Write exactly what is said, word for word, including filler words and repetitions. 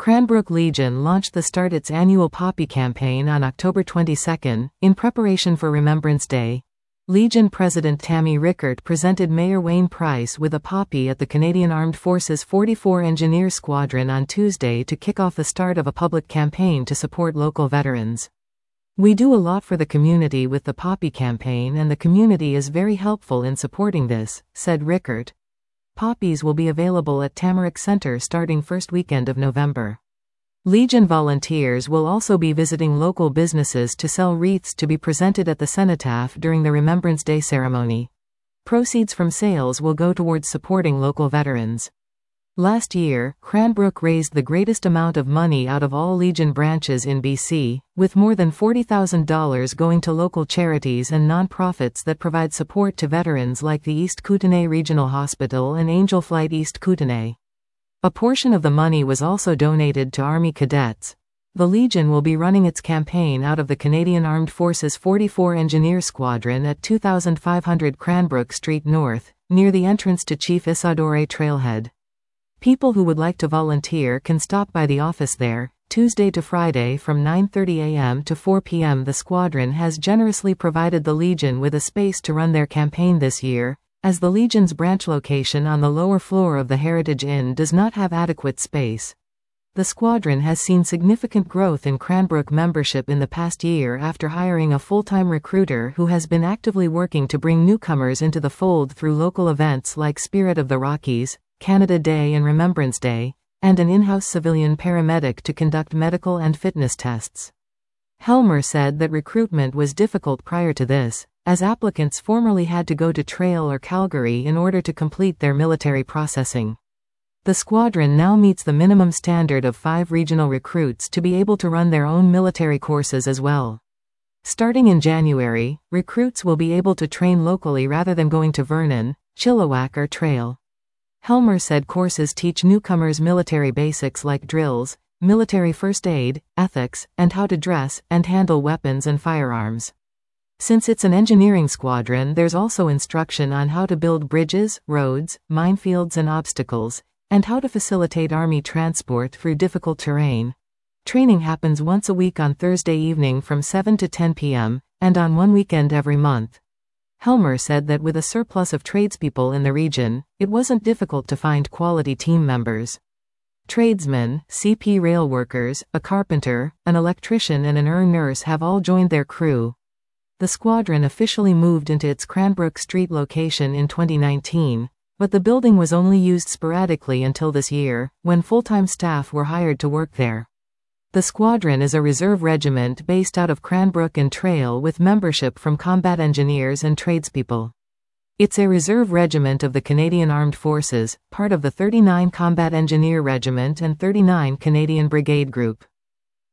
Cranbrook Legion launched the Start Its annual Poppy campaign on October twenty-second, in preparation for Remembrance Day. Legion President Tammy Rickert presented Mayor Wayne Price with a poppy at the Canadian Armed Forces forty-four Engineer Squadron on Tuesday to kick off the start of a public campaign to support local veterans. "We do a lot for the community with the Poppy campaign, and the community is very helpful in supporting this," said Rickert. Poppies will be available at Tamarack Centre starting first weekend of November. Legion volunteers will also be visiting local businesses to sell wreaths to be presented at the cenotaph during the Remembrance Day ceremony. Proceeds from sales will go towards supporting local veterans. Last year, Cranbrook raised the greatest amount of money out of all Legion branches in B C, with more than forty thousand dollars going to local charities and non-profits that provide support to veterans like the East Kootenay Regional Hospital and Angel Flight East Kootenay. A portion of the money was also donated to Army cadets. The Legion will be running its campaign out of the Canadian Armed Forces forty-four Engineer Squadron at two thousand five hundred Cranbrook Street North, near the entrance to Chief Isadore Trailhead. People who would like to volunteer can stop by the office there, Tuesday to Friday from nine thirty a m to four p m The squadron has generously provided the Legion with a space to run their campaign this year, as the Legion's branch location on the lower floor of the Heritage Inn does not have adequate space. The squadron has seen significant growth in Cranbrook membership in the past year after hiring a full-time recruiter who has been actively working to bring newcomers into the fold through local events like Spirit of the Rockies, Canada Day and Remembrance Day, and an in-house civilian paramedic to conduct medical and fitness tests. Helmer said that recruitment was difficult prior to this, as applicants formerly had to go to Trail or Calgary in order to complete their military processing. The squadron now meets the minimum standard of five regional recruits to be able to run their own military courses as well. Starting in January, recruits will be able to train locally rather than going to Vernon, Chilliwack or Trail. Helmer said courses teach newcomers military basics like drills, military first aid, ethics, and how to dress and handle weapons and firearms. Since it's an engineering squadron, there's also instruction on how to build bridges, roads, minefields and obstacles, and how to facilitate Army transport through difficult terrain. Training happens once a week on Thursday evening from seven to ten p m, and on one weekend every month. Helmer said that with a surplus of tradespeople in the region, it wasn't difficult to find quality team members. Tradesmen, C P rail workers, a carpenter, an electrician and an E R nurse have all joined their crew. The squadron officially moved into its Cranbrook Street location in twenty nineteen, but the building was only used sporadically until this year, when full-time staff were hired to work there. The squadron is a reserve regiment based out of Cranbrook and Trail with membership from combat engineers and tradespeople. It's a reserve regiment of the Canadian Armed Forces, part of the thirty-nine Combat Engineer Regiment and thirty-nine Canadian Brigade Group.